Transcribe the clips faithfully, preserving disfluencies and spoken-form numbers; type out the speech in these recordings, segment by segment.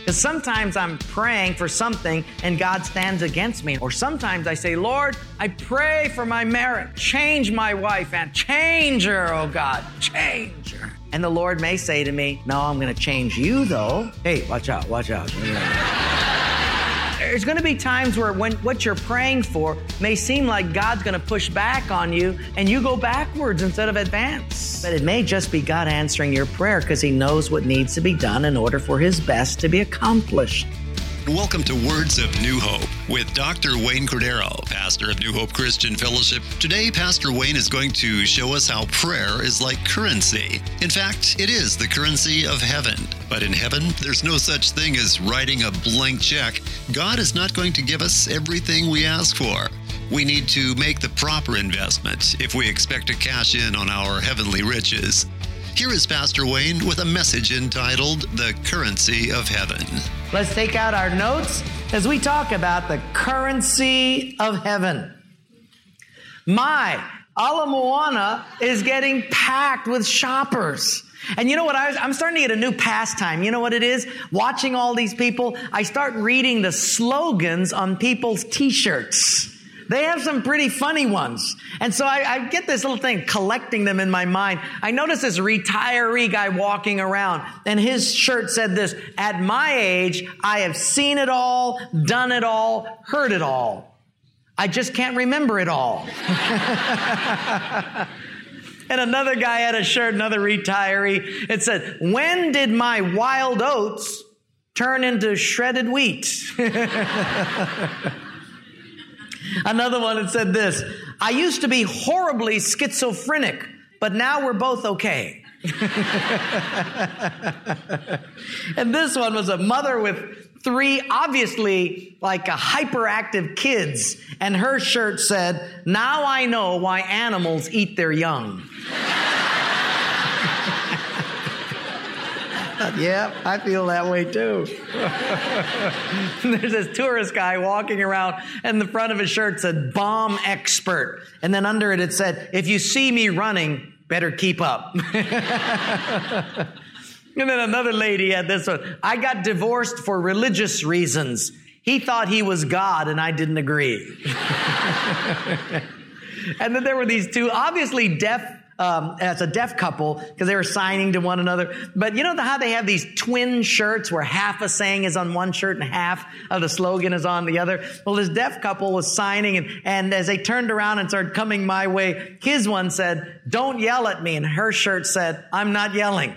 Because sometimes I'm praying for something and God stands against me. Or sometimes I say, Lord, I pray for my marriage. Change my wife and change her, oh God, change her. And the Lord may say to me, no, I'm going to change you though. Hey, watch out, watch out. There's going to be times where when what you're praying for may seem like God's going to push back on you and you go backwards instead of advance. But it may just be God answering your prayer because He knows what needs to be done in order for His best to be accomplished. Welcome to Words of New Hope with Doctor Wayne Cordero, pastor of New Hope Christian Fellowship. Today, Pastor Wayne is going to show us how prayer is like currency. In fact, it is the currency of heaven. But in heaven, there's no such thing as writing a blank check. God is not going to give us everything we ask for. We need to make the proper investment if we expect to cash in on our heavenly riches. Here is Pastor Wayne with a message entitled, The Currency of Heaven. Let's take out our notes as we talk about the currency of heaven. My, Ala Moana is getting packed with shoppers. And you know what? I was, I'm starting to get a new pastime. You know what it is? Watching all these people, I start reading the slogans on people's T-shirts. They have some pretty funny ones. And so I, I get this little thing, collecting them in my mind. I noticed this retiree guy walking around, and his shirt said this, at my age, I have seen it all, done it all, heard it all. I just can't remember it all. And another guy had a shirt, another retiree. It said, when did my wild oats turn into shredded wheat? Another one that said this, I used to be horribly schizophrenic, but now we're both okay. And this one was a mother with three, obviously like a hyperactive kids, and her shirt said, now I know why animals eat their young. Yeah, I feel that way too. There's this tourist guy walking around, and the front of his shirt said, bomb expert. And then under it, it said, if you see me running, better keep up. And then another lady had this one, I got divorced for religious reasons. He thought he was God, and I didn't agree. And then there were these two, obviously deaf, Um, as a deaf couple, because they were signing to one another. But you know how they have these twin shirts where half a saying is on one shirt and half of the slogan is on the other? Well, this deaf couple was signing, and, and as they turned around and started coming my way, his one said, don't yell at me, and her shirt said, I'm not yelling.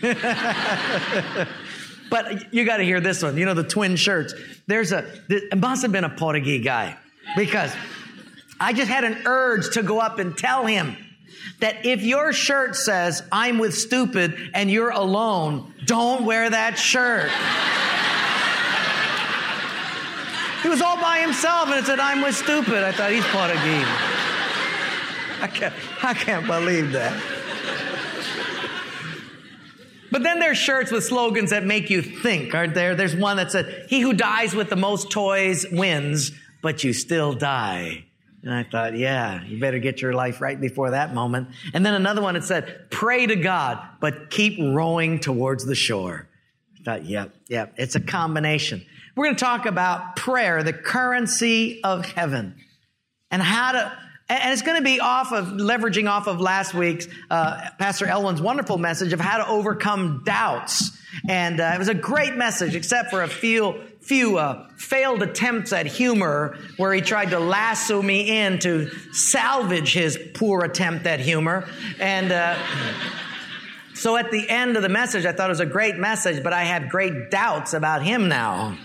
But you got to hear this one. You know, the twin shirts. There's a, it must have been a Portuguese guy, because I just had an urge to go up and tell him that if your shirt says, I'm with stupid, and you're alone, don't wear that shirt. He was all by himself, and it said, I'm with stupid. I thought, he's Portuguese. I can't, I can't believe that. But then there's shirts with slogans that make you think, aren't there? There's one that said, he who dies with the most toys wins, but you still die. And I thought, yeah, you better get your life right before that moment. And then another one that said, pray to God, but keep rowing towards the shore. I thought, yep, yep, it's a combination. We're going to talk about prayer, the currency of heaven, and how to, and it's going to be off of, leveraging off of last week's, uh, Pastor Elwin's wonderful message of how to overcome doubts. And uh, it was a great message, except for a few few uh, failed attempts at humor where he tried to lasso me in to salvage his poor attempt at humor. And uh, so at the end of the message, I thought it was a great message, but I have great doubts about him now.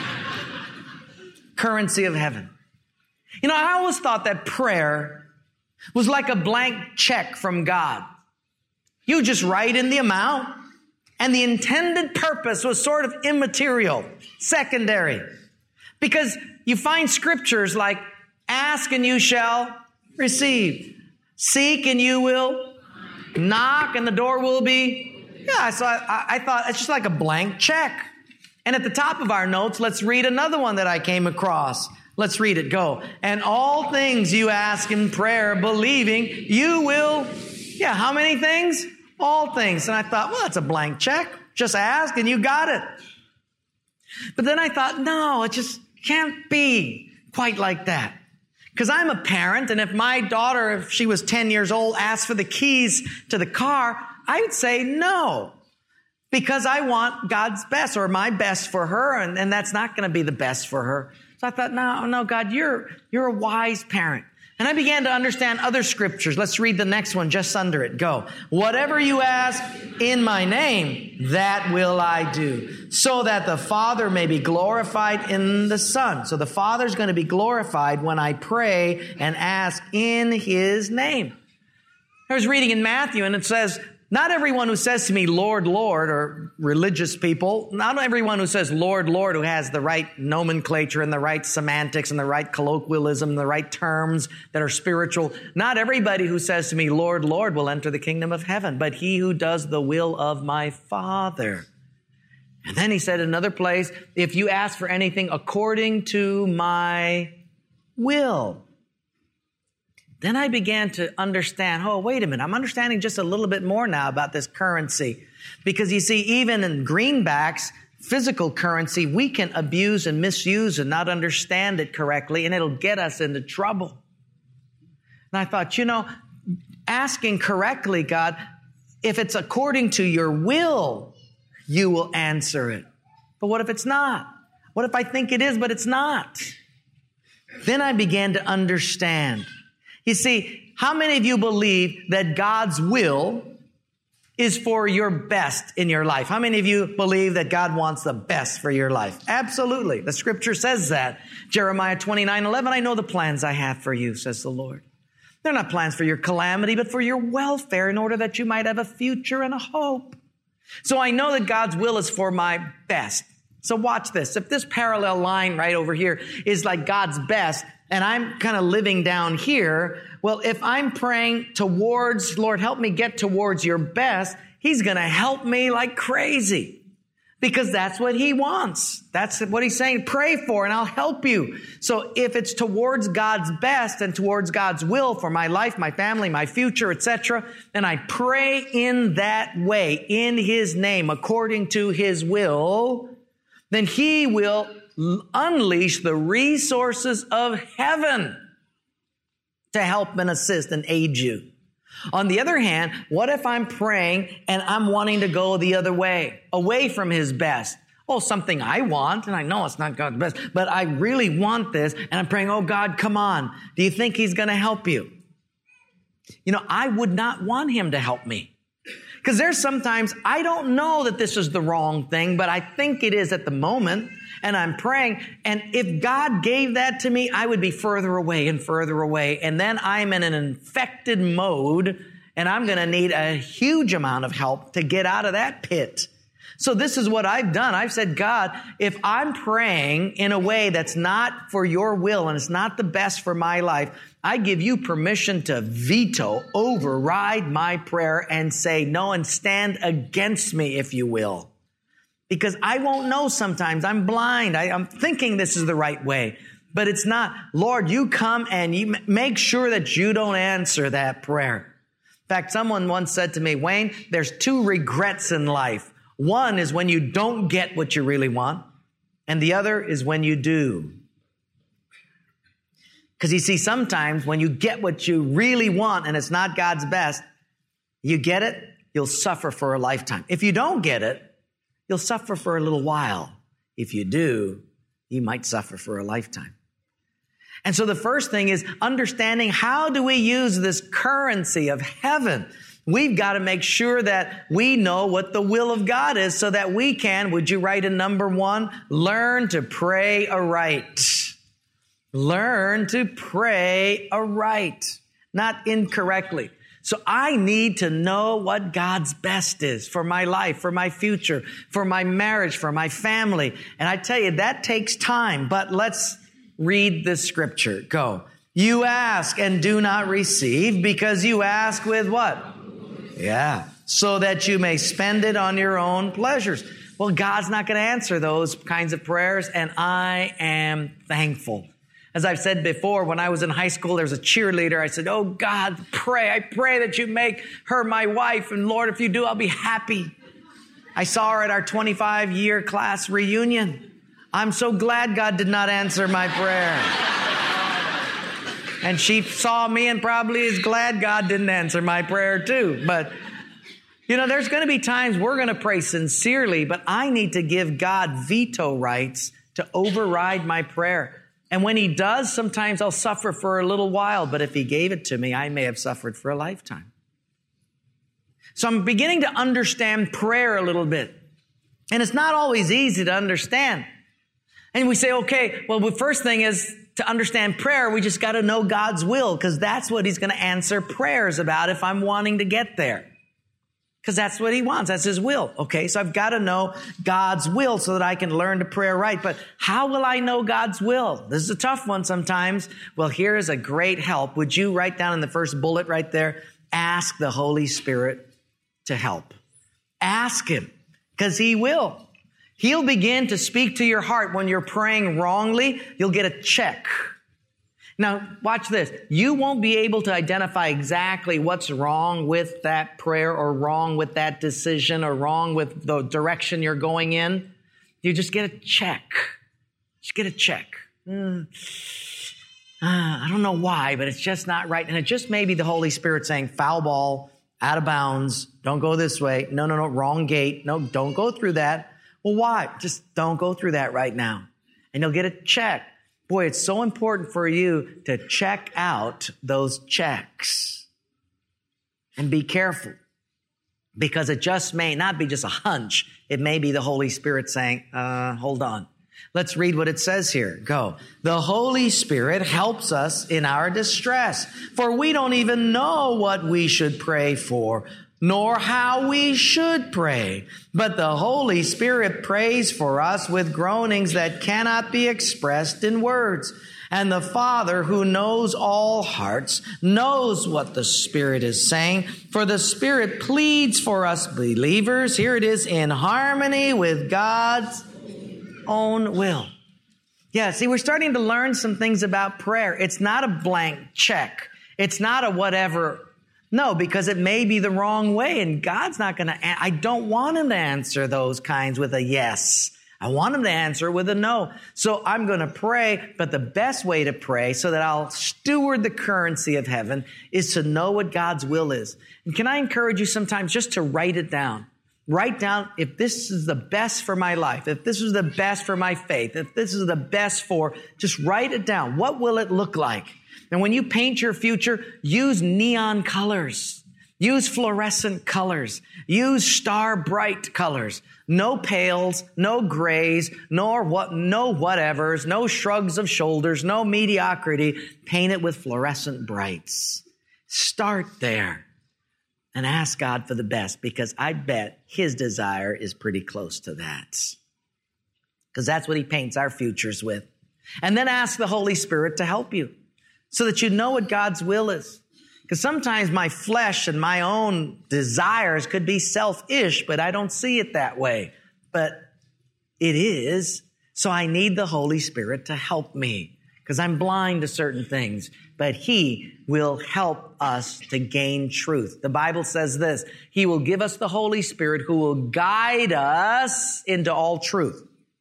Currency of heaven. You know, I always thought that prayer was like a blank check from God. You just write in the amount, and the intended purpose was sort of immaterial, secondary. Because you find scriptures like, ask and you shall receive. Seek and you will. Knock and the door will be. Yeah, so I, I thought it's just like a blank check. And at the top of our notes, let's read another one that I came across. Let's read it. Go. And all things you ask in prayer, believing, you will. Yeah, how many things? All things. And I thought, well, that's a blank check. Just ask and you got it. But then I thought, no, it just can't be quite like that. Because I'm a parent, and if my daughter, if she was ten years old, asked for the keys to the car, I would say no. Because I want God's best, or my best for her, and, and that's not going to be the best for her. So I thought, no, no, God, you're, you're a wise parent. And I began to understand other scriptures. Let's read the next one just under it. Go. Whatever you ask in my name, that will I do, so that the Father may be glorified in the Son. So the Father's going to be glorified when I pray and ask in his name. I was reading in Matthew, and it says, not everyone who says to me, Lord, Lord, or religious people, not everyone who says, Lord, Lord, who has the right nomenclature and the right semantics and the right colloquialism, the right terms that are spiritual. Not everybody who says to me, Lord, Lord, will enter the kingdom of heaven, but he who does the will of my Father. And then he said in another place, if you ask for anything according to my will. Then I began to understand, oh, wait a minute, I'm understanding just a little bit more now about this currency. Because you see, even in greenbacks, physical currency, we can abuse and misuse and not understand it correctly, and it'll get us into trouble. And I thought, you know, asking correctly, God, if it's according to your will, you will answer it. But what if it's not? What if I think it is, but it's not? Then I began to understand. You see, how many of you believe that God's will is for your best in your life? How many of you believe that God wants the best for your life? Absolutely. The scripture says that. Jeremiah twenty-nine eleven, I know the plans I have for you, says the Lord. They're not plans for your calamity, but for your welfare, in order that you might have a future and a hope. So I know that God's will is for my best. So watch this. If this parallel line right over here is like God's best, and I'm kind of living down here, well, if I'm praying towards, Lord, help me get towards your best, he's going to help me like crazy. Because that's what he wants. That's what he's saying. Pray for, and I'll help you. So if it's towards God's best and towards God's will for my life, my family, my future, et cetera, and I pray in that way, in his name, according to his will, then he will unleash the resources of heaven to help and assist and aid you. On the other hand, what if I'm praying and I'm wanting to go the other way, away from his best? Oh, something I want, and I know it's not God's best, but I really want this, and I'm praying, oh God, come on. Do you think he's going to help you? You know, I would not want him to help me. Because there's sometimes I don't know that this is the wrong thing, but I think it is at the moment, and I'm praying. And if God gave that to me, I would be further away and further away. And then I'm in an infected mode, and I'm going to need a huge amount of help to get out of that pit. So this is what I've done. I've said, God, if I'm praying in a way that's not for your will and it's not the best for my life, I give you permission to veto, override my prayer and say no and stand against me, if you will. Because I won't know sometimes. I'm blind. I, I'm thinking this is the right way, but it's not. Lord, you come and you make sure that you don't answer that prayer. In fact, someone once said to me, Wayne, there's two regrets in life. One is when you don't get what you really want, and the other is when you do. Because you see, sometimes when you get what you really want and it's not God's best, you get it, you'll suffer for a lifetime. If you don't get it, you'll suffer for a little while. If you do, you might suffer for a lifetime. And so the first thing is understanding, how do we use this currency of heaven? We've got to make sure that we know what the will of God is so that we can, would you write in number one, learn to pray aright. Learn to pray aright, not incorrectly. So I need to know what God's best is for my life, for my future, for my marriage, for my family. And I tell you, that takes time, but let's read the scripture. Go. You ask and do not receive because you ask with what? Yeah. So that you may spend it on your own pleasures. Well, God's not going to answer those kinds of prayers, and I am thankful. As I've said before, when I was in high school, there was a cheerleader. I said, oh, God, pray. I pray that you make her my wife. And Lord, if you do, I'll be happy. I saw her at our twenty-five year class reunion. I'm so glad God did not answer my prayer. And she saw me and probably is glad God didn't answer my prayer too. But, you know, there's going to be times we're going to pray sincerely, but I need to give God veto rights to override my prayer. And when he does, sometimes I'll suffer for a little while, but if he gave it to me, I may have suffered for a lifetime. So I'm beginning to understand prayer a little bit. And it's not always easy to understand. And we say, okay, well, the first thing is to understand prayer, we just got to know God's will, because that's what he's going to answer prayers about if I'm wanting to get there. Because that's what he wants. That's his will. Okay, so I've got to know God's will so that I can learn to pray right. But how will I know God's will? This is a tough one sometimes. Well, here is a great help. Would you write down in the first bullet right there, ask the Holy Spirit to help. Ask him, because he will. He'll begin to speak to your heart when you're praying wrongly. You'll get a check. Now, watch this. You won't be able to identify exactly what's wrong with that prayer or wrong with that decision or wrong with the direction you're going in. You just get a check. Just get a check. Mm. Uh, I don't know why, but it's just not right. And it just may be the Holy Spirit saying, foul ball, out of bounds, don't go this way. No, no, no, wrong gate. No, don't go through that. Well, why? Just don't go through that right now. And you'll get a check. Boy, it's so important for you to check out those checks. And be careful. Because it just may not be just a hunch. It may be the Holy Spirit saying, uh, hold on. Let's read what it says here. Go. The Holy Spirit helps us in our distress, for we don't even know what we should pray for, nor how we should pray. But the Holy Spirit prays for us with groanings that cannot be expressed in words. And the Father, who knows all hearts, knows what the Spirit is saying. For the Spirit pleads for us believers, here it is, in harmony with God's own will. Yeah, see, we're starting to learn some things about prayer. It's not a blank check. It's not a whatever. No, because it may be the wrong way, and God's not going to, I don't want him to answer those kinds with a yes. I want him to answer with a no. So I'm going to pray, but the best way to pray so that I'll steward the currency of heaven is to know what God's will is. And can I encourage you sometimes just to write it down? Write down, if this is the best for my life, if this is the best for my faith, if this is the best for, just write it down. What will it look like? And when you paint your future, use neon colors. Use fluorescent colors. Use star bright colors. No pales, no grays, nor what, no whatevers, no shrugs of shoulders, no mediocrity. Paint it with fluorescent brights. Start there. And ask God for the best, because I bet his desire is pretty close to that. Because that's what he paints our futures with. And then ask the Holy Spirit to help you so that you know what God's will is. Because sometimes my flesh and my own desires could be selfish, but I don't see it that way. But it is. So I need the Holy Spirit to help me, because I'm blind to certain things. But he will help us to gain truth. The Bible says this, he will give us the Holy Spirit who will guide us into all truth.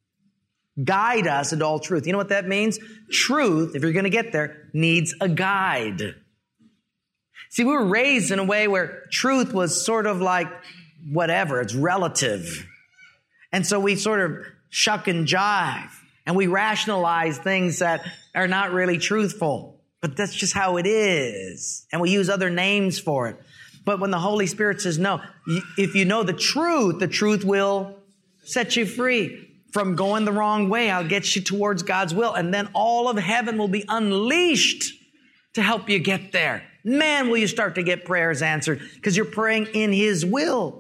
Guide us into all truth. You know what that means? Truth, if you're going to get there, needs a guide. See, we were raised in a way where truth was sort of like whatever, it's relative. And so we sort of shuck and jive, and we rationalize things that are not really truthful. But that's just how it is. And we use other names for it. But when the Holy Spirit says, no, if you know the truth, the truth will set you free from going the wrong way. I'll get you towards God's will. And then all of heaven will be unleashed to help you get there. Man, will you start to get prayers answered, because you're praying in his will.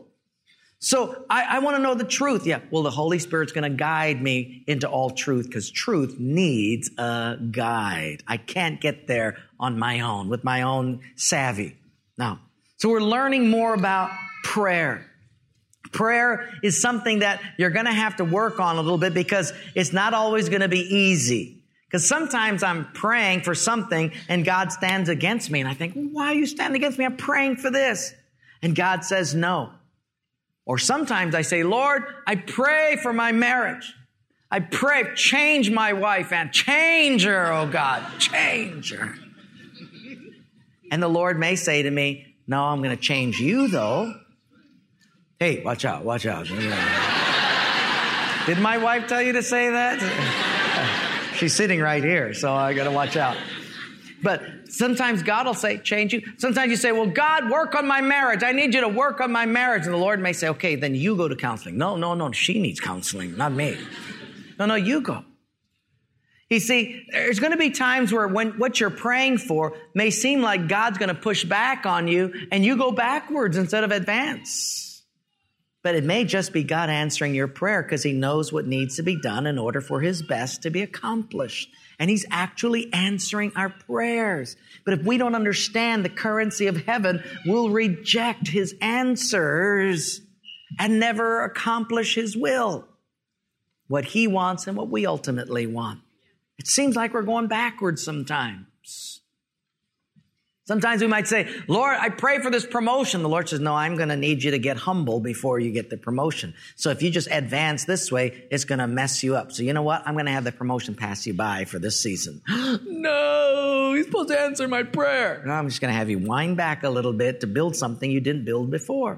So I, I want to know the truth. Yeah, well, the Holy Spirit's going to guide me into all truth, because truth needs a guide. I can't get there on my own, with my own savvy. Now, so we're learning more about prayer. Prayer is something that you're going to have to work on a little bit, because it's not always going to be easy. Because sometimes I'm praying for something and God stands against me. And I think, why are you standing against me? I'm praying for this. And God says no. Or sometimes I say, Lord, I pray for my marriage. I pray, change my wife and change her, oh God, change her. And the Lord may say to me, no, I'm going to change you though. Hey, watch out, watch out. Did my wife tell you to say that? She's sitting right here, so I got to watch out. But sometimes God will say, change you. Sometimes you say, well, God, work on my marriage. I need you to work on my marriage. And the Lord may say, okay, then you go to counseling. No, no, no, she needs counseling, not me. No, no, you go. You see, there's going to be times where when what you're praying for may seem like God's going to push back on you and you go backwards instead of advance. But it may just be God answering your prayer because he knows what needs to be done in order for his best to be accomplished. And he's actually answering our prayers. But if we don't understand the currency of heaven, we'll reject his answers and never accomplish his will. What he wants and what we ultimately want. It seems like we're going backwards sometimes. Sometimes we might say, Lord, I pray for this promotion. The Lord says, no, I'm going to need you to get humble before you get the promotion. So if you just advance this way, it's going to mess you up. So you know what? I'm going to have the promotion pass you by for this season. No, he's supposed to answer my prayer. No, I'm just going to have you wind back a little bit to build something you didn't build before.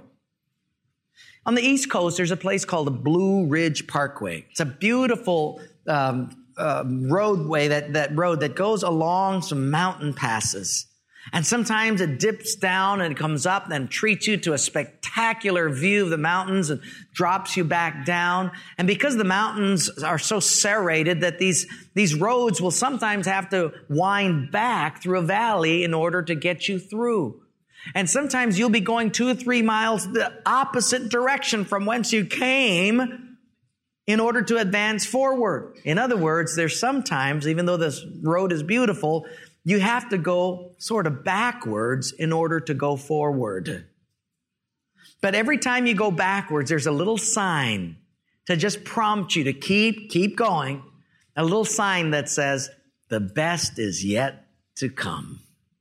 On the East Coast, there's a place called the Blue Ridge Parkway. It's a beautiful um, uh, roadway, that, that road that goes along some mountain passes. And sometimes it dips down and it comes up and treats you to a spectacular view of the mountains and drops you back down. And because the mountains are so serrated that these, these roads will sometimes have to wind back through a valley in order to get you through. And sometimes you'll be going two or three miles the opposite direction from whence you came in order to advance forward. In other words, there's sometimes, even though this road is beautiful, you have to go sort of backwards in order to go forward. But every time you go backwards, there's a little sign to just prompt you to keep, keep going. A little sign that says, the best is yet to come.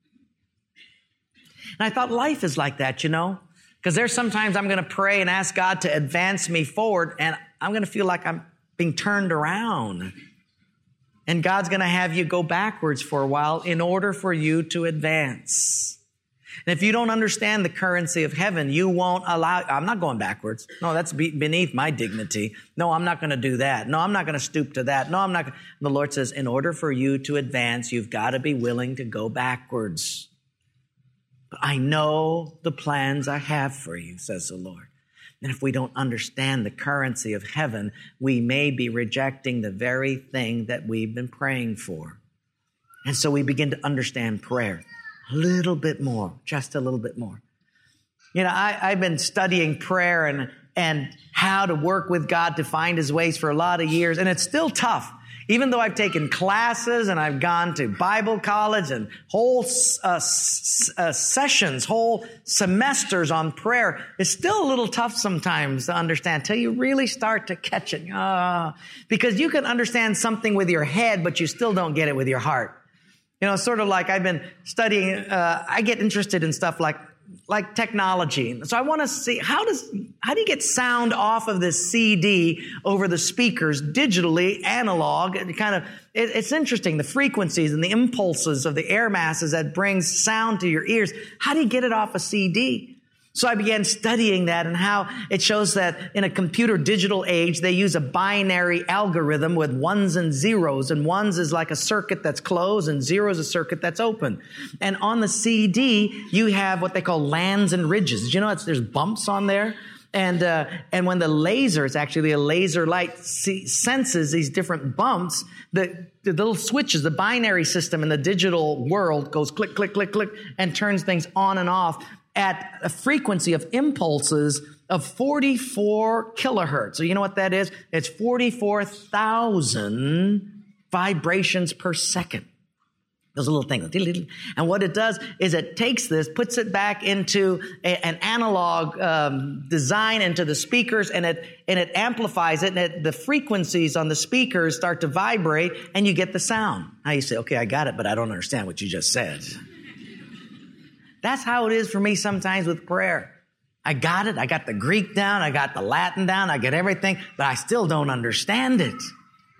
And I thought life is like that, you know, because there's sometimes I'm going to pray and ask God to advance me forward, and I'm going to feel like I'm being turned around. And God's going to have you go backwards for a while in order for you to advance. And if you don't understand the currency of heaven, you won't allow, I'm not going backwards. No, that's beneath my dignity. No, I'm not going to do that. No, I'm not going to stoop to that. No, I'm not. The Lord says, in order for you to advance, you've got to be willing to go backwards. But I know the plans I have for you, says the Lord. And if we don't understand the currency of heaven, we may be rejecting the very thing that we've been praying for. And so we begin to understand prayer a little bit more, just a little bit more. You know, I, I've been studying prayer and, and how to work with God to find his ways for a lot of years, and it's still tough. Even though I've taken classes and I've gone to Bible college and whole uh, s- uh, sessions, whole semesters on prayer, it's still a little tough sometimes to understand until you really start to catch it. Uh, because you can understand something with your head, but you still don't get it with your heart. You know, sort of like I've been studying, uh, I get interested in stuff like like technology. So I want to see, how does, how do you get sound off of this C D over the speakers digitally, analog? And kind of, it, it's interesting, the frequencies and the impulses of the air masses that brings sound to your ears. How do you get it off a C D? So I began studying that and how it shows that in a computer digital age, they use a binary algorithm with ones and zeros. And ones is like a circuit that's closed and zeros a circuit that's open. And on the C D, you have what they call lands and ridges. Did you know it's, there's bumps on there? And uh, and when the laser, it's actually a laser light, see, senses these different bumps, the, the little switches, the binary system in the digital world goes click, click, click, click, and turns things on and off at a frequency of impulses of forty-four kilohertz. So you know what that is? It's forty-four thousand vibrations per second. Those little things. And what it does is it takes this, puts it back into a, an analog um, design into the speakers, and it and it amplifies it, and it, the frequencies on the speakers start to vibrate, and you get the sound. Now you say, okay, I got it, but I don't understand what you just said. That's how it is for me sometimes with prayer. I got it. I got the Greek down. I got the Latin down. I get everything, but I still don't understand it.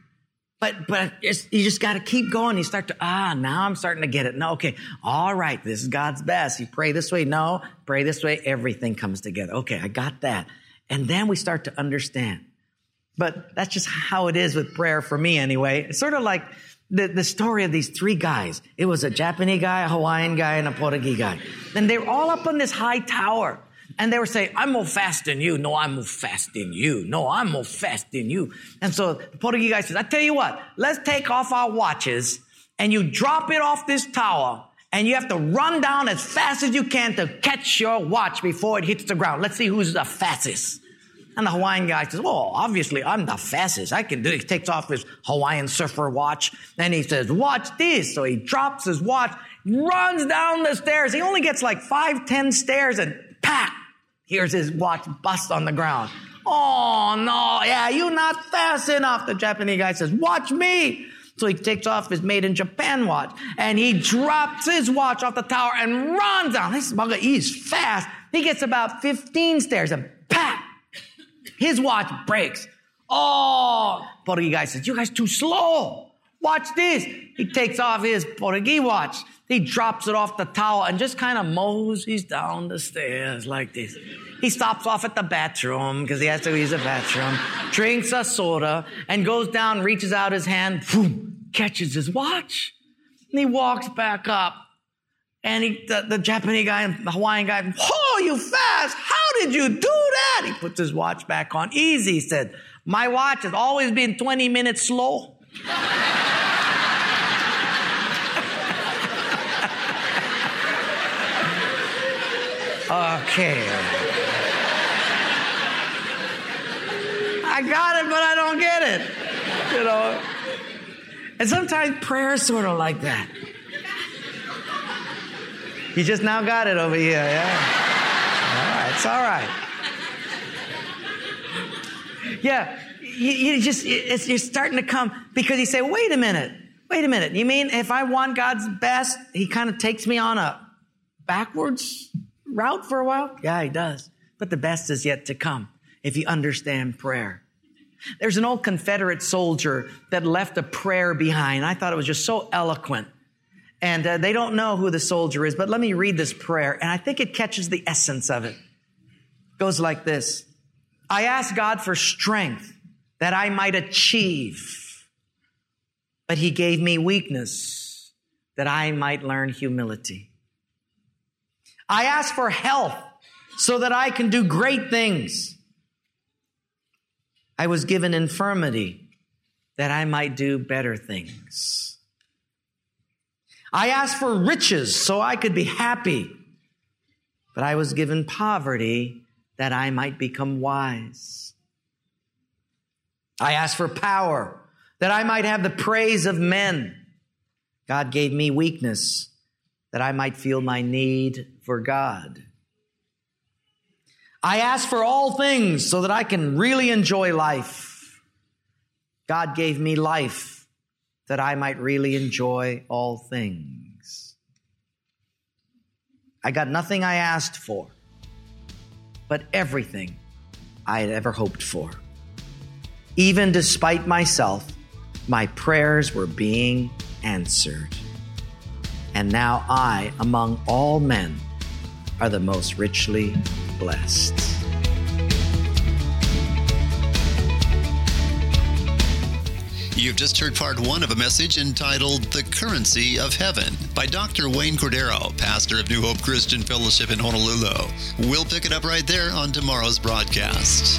But but it's, you just got to keep going. You start to, ah, now I'm starting to get it. No, okay, all right, this is God's best. You pray this way. No, pray this way. Everything comes together. Okay, I got that. And then we start to understand. But that's just how it is with prayer for me anyway. It's sort of like the, the story of these three guys. It was a Japanese guy, a Hawaiian guy, and a Portuguese guy. And they were all up on this high tower. And they were saying, I'm more fast than you. No, I'm more fast than you. No, I'm more fast than you. And so the Portuguese guy says, I tell you what, let's take off our watches and you drop it off this tower and you have to run down as fast as you can to catch your watch before it hits the ground. Let's see who's the fastest. And the Hawaiian guy says, well, obviously I'm the fastest. I can do it. He takes off his Hawaiian surfer watch and he says, watch this. So he drops his watch, runs down the stairs. He only gets like five, ten stairs and pack. Here's his watch bust on the ground. Oh, no, yeah, you're not fast enough. The Japanese guy says, watch me. So he takes off his made in Japan watch and he drops his watch off the tower and runs down. This bugger, he's fast. He gets about fifteen stairs and pat, his watch breaks. Oh, Portuguese guy says, you guys too slow. Watch this. He takes off his Portuguese watch. He drops it off the tower and just kind of moseys down the stairs like this. He stops off at the bathroom because he has to use the bathroom, drinks a soda, and goes down, reaches out his hand, boom, catches his watch. And he walks back up. And he, the, the Japanese guy and the Hawaiian guy, oh, you fast. How did you do that? He puts his watch back on. Easy, he said. My watch has always been twenty minutes slow. Okay. I got it, but I don't get it. You know. And sometimes prayer is sort of like that. You just now got it over here, yeah? All right, it's all right. Yeah, you, you just, it's, you're starting to come, because you say, wait a minute, wait a minute. You mean if I want God's best, he kind of takes me on a backwards route for a while? Yeah, he does. But the best is yet to come if you understand prayer. There's an old Confederate soldier that left a prayer behind. I thought it was just so eloquent. And uh, they don't know who the soldier is, but let me read this prayer, and I think it catches the essence of it. It goes like this. I ask God for strength that I might achieve, but he gave me weakness that I might learn humility. I ask for health so that I can do great things. I was given infirmity that I might do better things. I asked for riches so I could be happy, but I was given poverty that I might become wise. I asked for power that I might have the praise of men. God gave me weakness that I might feel my need for God. I asked for all things so that I can really enjoy life. God gave me life that I might really enjoy all things. I got nothing I asked for, but everything I had ever hoped for. Even despite myself, my prayers were being answered. And now I, among all men, are the most richly blessed. You've just heard part one of a message entitled The Currency of Heaven by Doctor Wayne Cordero, pastor of New Hope Christian Fellowship in Honolulu. We'll pick it up right there on tomorrow's broadcast.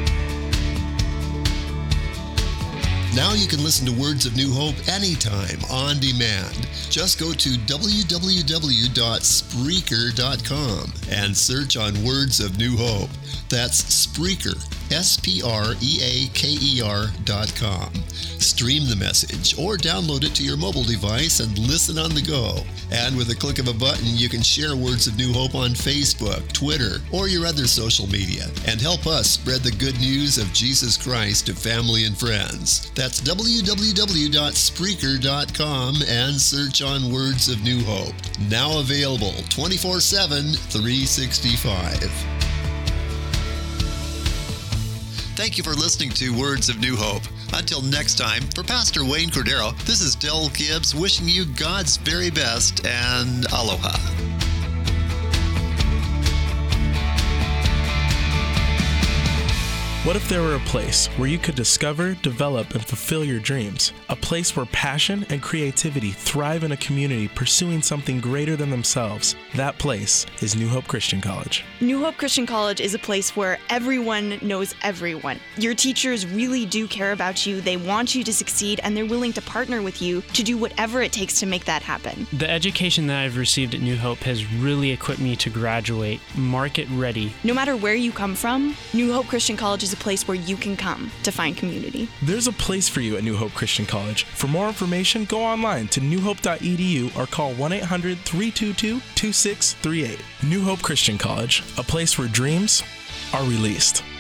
Now you can listen to Words of New Hope anytime, on demand. Just go to w w w dot spreaker dot com and search on Words of New Hope. That's Spreaker, S P R E A K E R dot com. Stream the message or download it to your mobile device and listen on the go. And with a click of a button, you can share Words of New Hope on Facebook, Twitter, or your other social media, and help us spread the good news of Jesus Christ to family and friends. That's w w w dot spreaker dot com and search on Words of New Hope. Now available twenty-four seven, three sixty-five. Thank you for listening to Words of New Hope. Until next time, for Pastor Wayne Cordero, this is Del Gibbs wishing you God's very best and aloha. What if there were a place where you could discover, develop, and fulfill your dreams? A place where passion and creativity thrive in a community pursuing something greater than themselves. That place is New Hope Christian College. New Hope Christian College is a place where everyone knows everyone. Your teachers really do care about you, they want you to succeed, and they're willing to partner with you to do whatever it takes to make that happen. The education that I've received at New Hope has really equipped me to graduate market ready. No matter where you come from, New Hope Christian College is a place where you can come to find community. There's a place for you at New Hope Christian College. For more information, go online to new hope dot e d u or call one eight hundred, three two two, two six three eight. New Hope Christian College, a place where dreams are released.